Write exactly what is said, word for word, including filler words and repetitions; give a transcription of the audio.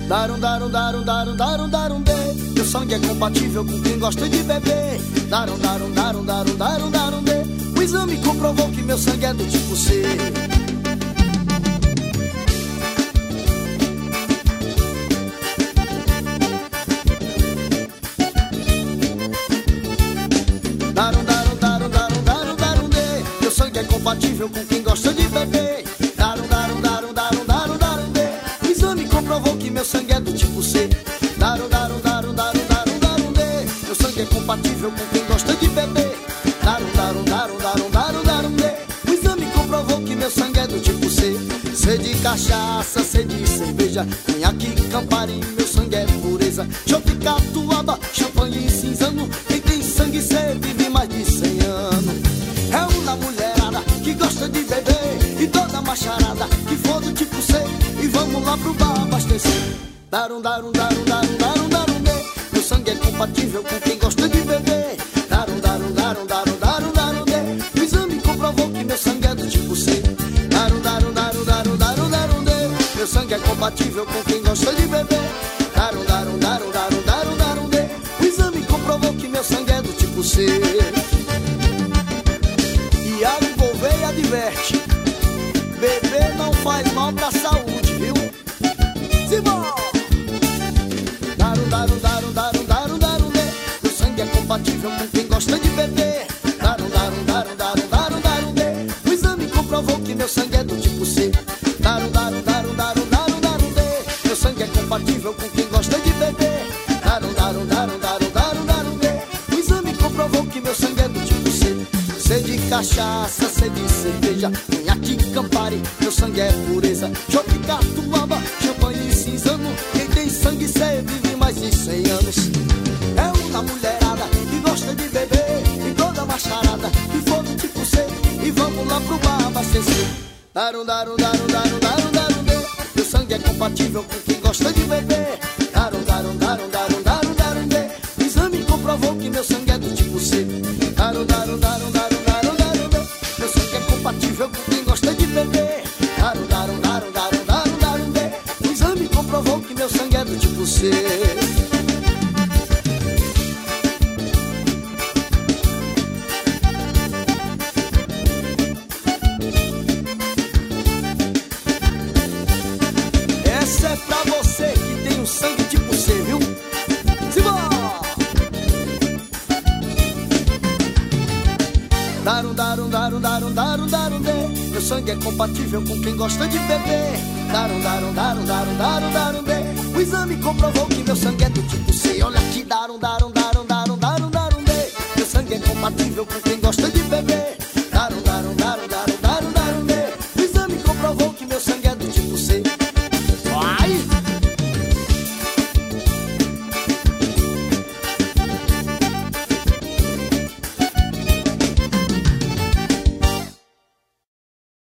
Darum, darum, darum, darum, darum, darum, dê. Meu sangue é compatível com quem gosta de beber. Darum, darum, darum, darum, darum, darum, dê. O exame comprovou que meu sangue é do tipo C. Darum, darum, darum, darum, darum, darum, dê. Meu sangue é compatível com quem gosta de beber. Darum, darum, darum, darum, darum, darum, dê. O exame comprovou que meu sangue é do tipo C. Darum, darum, darum, darum, darum, darum, dê. Meu sangue é compatível com quem gosta de beber. Darum, darum, darum, darum, darum, darum, dê. O exame comprovou que meu sangue é do tipo C. C de cachaça, C de cerveja, conhaque, campari, meu sangue é pureza. Chope, catuaba, champanhe e cinzano. Quem tem sangue C vive mais de cem anos. É uma mulherada que gosta de beber e toda macharada que for do tipo C. E vamos lá pro bar abastecer. Darum, darum, darum, darum, darum, darum, dê. Meu sangue é compatível com quem gosta de beber. Darum, darum, darum, darum, darum, darum, dê. O exame comprovou que meu sangue é do tipo C. Darum, darum, darum, darum, darum, darum, dê. Meu sangue é compatível com quem gosta de beber. Darum, darum, darum, darum, darum, darum, dê. O exame comprovou que meu sangue é do tipo C. Iago Gouveia adverte: beber não faz mal pra saúde, viu? Simbora! Darum, darum, darum, darum, darum, darum, dê. Meu sangue é compatível com quem gosta de beber. Darum, darum, darum, darum, darum, darum, dê. O exame comprovou que meu sangue é do tipo C. Darum, darum, darum, darum, darum, darum, dê. Meu sangue é compatível com quem gosta de beber. Darum, darum, darum, darum, darum, darum, dê. O exame comprovou que meu sangue é do tipo C. C de cachaça, C de cerveja, conhaque, campari, meu sangue é pureza. Chope, catuaba, champanhe e cinzano. Quem tem sangue C vive mais de cem anos. É uma mulherada que gosta de beber e toda macharada que for do tipo C. E vamos lá pro bar abastecer. Darum, darum, darum, darum, darum, darum, dê. Meu sangue é compatível com quem gosta de beber. Darum, darum, darum, darum, darum, darum, dê. O exame comprovou que meu sangue é do tipo C. Darum, darum, darum, darum, darum, darum, dê. Meu sangue é compatível com quem gosta de beber. Darum, darum, darum, darum, darum, darum, dê. O exame comprovou que meu sangue é do tipo C. Essa é pra você que tem um sangue tipo C, viu? Simbora! Darum, darum, darum, darum, darum, darum, dê. Meu sangue é compatível com quem gosta de beber. Darum, darum, darum, darum, darum, darum, dê. O exame comprovou que meu sangue é do tipo C. Olha aqui, darum, darum, darum, darum, darum, darum, dê. Meu sangue é compatível com quem gosta de